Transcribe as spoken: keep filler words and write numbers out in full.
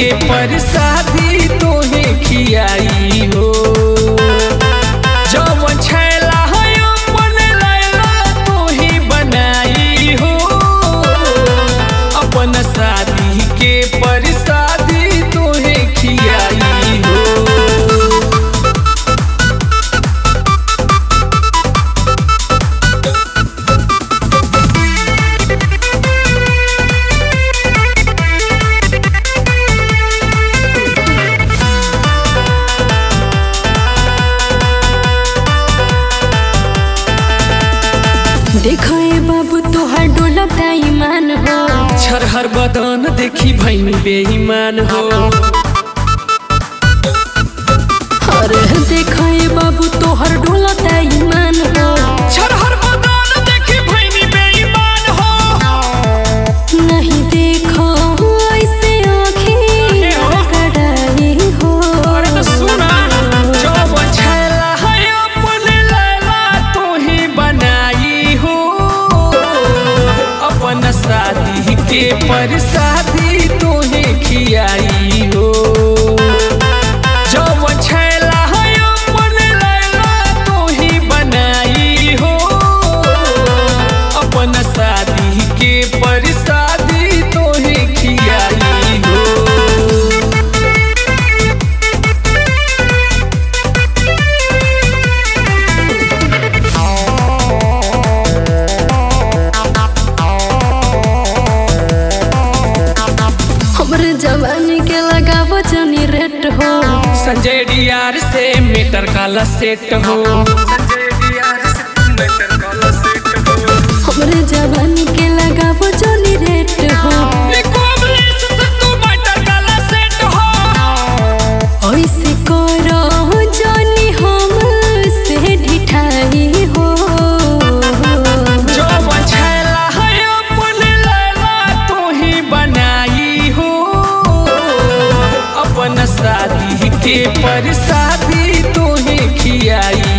परसादी तोहे खियाई हो। जवन छैला है अपन लैला तोहे बनाई हो। अपन शादी के परसादी तोहे खियाई हो। देखो ए बाबू तोहार डोलता ईमान हो। छरहर बदन देखी भैनी बेईमान हो। अरे देखो ए बाबू तोहार डोलता ईमान हो। छरहर बदन देखी भैनी बेईमान हो। नहीं देखो ऐसे आँखें कड़ाई हो। अरे तो सुना जवन छैला है अपन लैला तोहे बनाई हो। अपन शादी के परसादी तोहे खियाई हो। जवन छैला है अपन लैला तोहे बनाई हो। अपन शादी के परसादी तोहे खियाई हो। हमरे जवानी के लगावो जनी रेट हो। संजय डियार से मीटर काला सेट हो। हमरे जवानी के लगावो जनी रेट हो। ऐसे करो जनी हम से ढिठाई हो। जवन छैला है अपन लैला तोहे बनाई हो। अपन शादी के परसादी तोहे खियाई